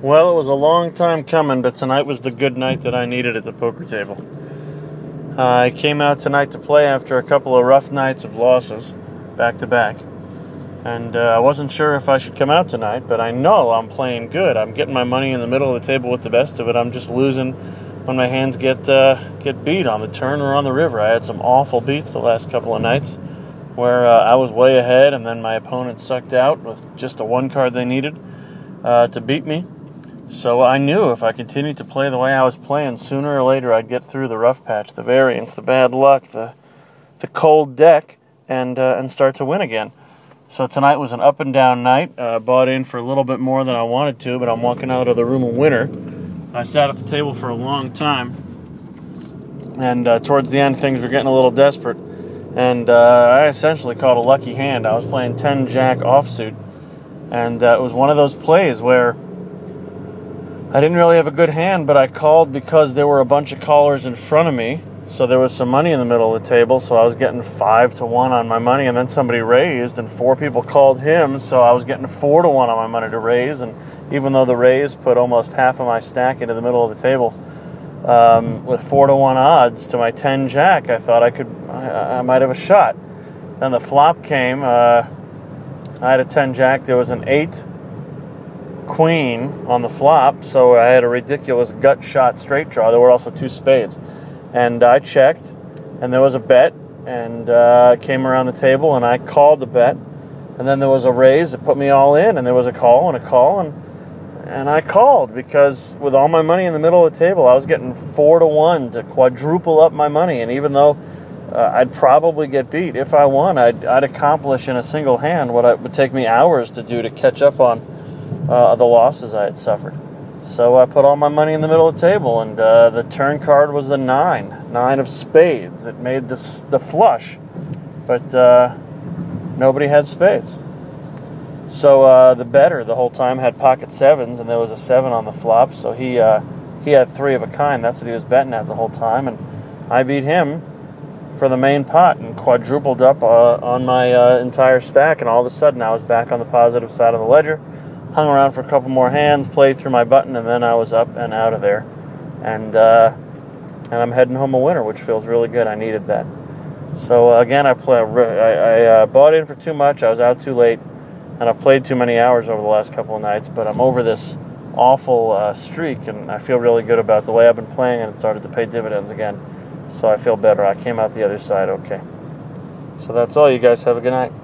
Well, it was a long time coming, but tonight was the good night that I needed at the poker table. I came out tonight to play after a couple of rough nights of losses, back to back. And I wasn't sure if I should come out tonight, but I know I'm playing good. I'm getting my money in the middle of the table with the best of it. I'm just losing when my hands get beat on the turn or on the river. I had some awful beats the last couple of nights where I was way ahead and then my opponent sucked out with just the one card they needed to beat me. So I knew if I continued to play the way I was playing, sooner or later I'd get through the rough patch, the variance, the bad luck, the cold deck, and start to win again. So tonight was an up and down night. Bought in for a little bit more than I wanted to, but I'm walking out of the room a winner. I sat at the table for a long time, and towards the end things were getting a little desperate, and I essentially called a lucky hand. I was playing 10-jack offsuit, and it was one of those plays where I didn't really have a good hand, but I called because there were a bunch of callers in front of me. So there was some money in the middle of the table, so I was getting 5-1 on my money, and then somebody raised, and 4 people called him, so I was getting 4-1 on my money to raise, and even though the raise put almost half of my stack into the middle of the table, with 4-1 odds to my 10-jack, I thought I might have a shot. Then the flop came. I had a 10-jack. There was an 8-queen on the flop, so I had a ridiculous gut shot straight draw. There were also 2 spades. And I checked, and there was a bet, and came around the table, and I called the bet. And then there was a raise that put me all in, and there was a call, and I called, because with all my money in the middle of the table, I was getting 4-1 to quadruple up my money. And even though I'd probably get beat, if I won, I'd accomplish in a single hand what it would take me hours to do to catch up on the losses I had suffered. So I put all my money in the middle of the table, and the turn card was the 9 of spades. It made the flush, but nobody had spades. So the bettor the whole time had pocket 7s, and there was a 7 on the flop, so he had 3 of a kind. That's what he was betting at the whole time, and I beat him for the main pot and quadrupled up on my entire stack, and all of a sudden I was back on the positive side of the ledger. Hung around for a couple more hands, played through my button, and then I was up and out of there. And I'm heading home a winner, which feels really good. I needed that. So again, I bought in for too much. I was out too late, and I've played too many hours over the last couple of nights. But I'm over this awful streak, and I feel really good about the way I've been playing, and it started to pay dividends again. So I feel better. I came out the other side okay. So that's all. You guys have a good night.